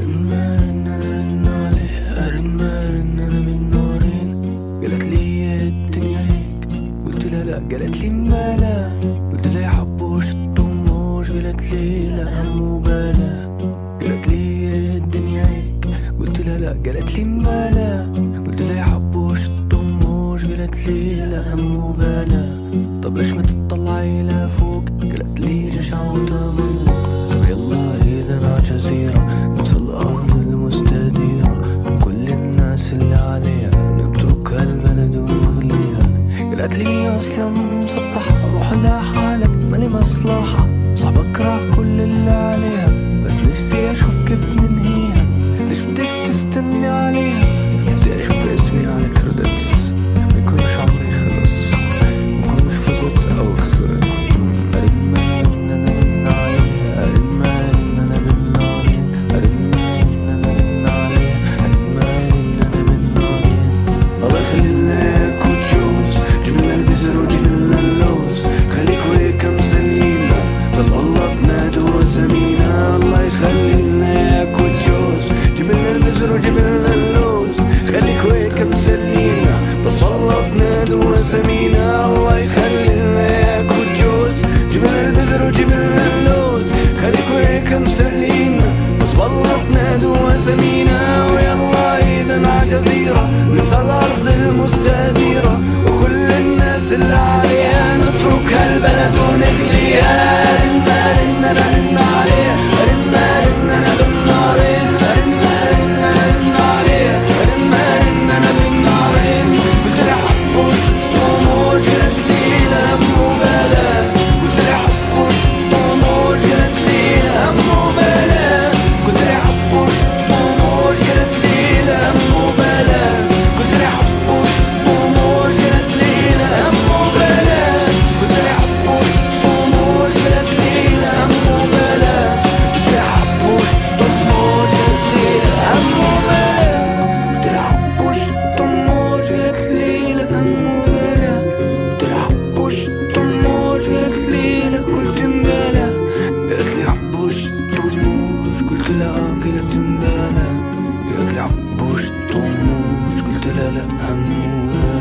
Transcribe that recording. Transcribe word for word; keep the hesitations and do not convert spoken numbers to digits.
ارن ارن عليه ارن ارن انا من نارين. قالت لي الدنيا هيك قلت لها لا، قالت لي مالا قلت لها يا حبوش الطموش. قالت لي لا هم وبلا. قالت لي الدنيا هيك قلت لها لا، قالت لي مالا قلت لها يا حبوش الطموش. قالت لي لا هم وبلا. طب ليش ما تطلعي لفوق؟ قالت لي جشع وتملق. طب يلا اذا على جزيرة ننسى الارض المستديرة وكل الناس اللي عليها، نترك هالبلد ونغليها. قالت لي اصلا مسطحة روح لها حالك مالي مصلحة، صعب اكره كل اللي عليها بس نفسي اشوف كيف بننهيها. ليش بدك تستني عليها؟ بدي اشوف اسمي على كريدتس ما يكونش عمري خلص، ما يكونش فزت او خسرت. ارن ارن انا رن عليها ارن ارن انا بالنارين. ارن ارن انا رن عليها ارن ارن انا بالنارين. الله يخلي لنا ياك وتجوز، جيب لنا البزر وجيب لنا اللوز. خليكوا هيك مسلينا بس الله تنادوا زمينا. الله يخلي لنا ياك وتجوز، جيب لنا البزر وجيب لنا اللوز. خليكوا هيك مسلينا بس الله تنادوا زمينا. الله يخلي لنا ياك وتجوز، جيب لنا البزر وجيب لنا اللوز. خليكوا هيك مسلينا بس والله تنادوا زمينا. ويلا اذا عجزيرة ننسى الارض المستديرة وكل الناس اللي عليها، نترك هالبلد ونقليها. رن رن انا رن عليها رن رن انا بالنارين. رن رن انا رن عليها رن رن انا بالنارين. قلت لها حبوش الطموش قالت لي لا هم وبلا. قلت لها حبوش الطموش قالت لي لا هم وبلا. قلت لها حبوش الطموش قالت لي لا هم وبلا. قلت لها حبوش الطموش قالت لي لا هم وبلا. قلت لها حبوش الطموش قالت لي لا هم وبلا. قلت لها حبوش الطموش قالت لي لا هم وبلا. قلت لها حبوش الطموش قالت لي لا هم وبلا. قلت لها حبوش الطموش قالت لي لا قلت مبلا. قالت لي حبوش الطموش قلت لها قالت مبلا. قالت لي حبوش الطموش قلت لها لا هم وبلا.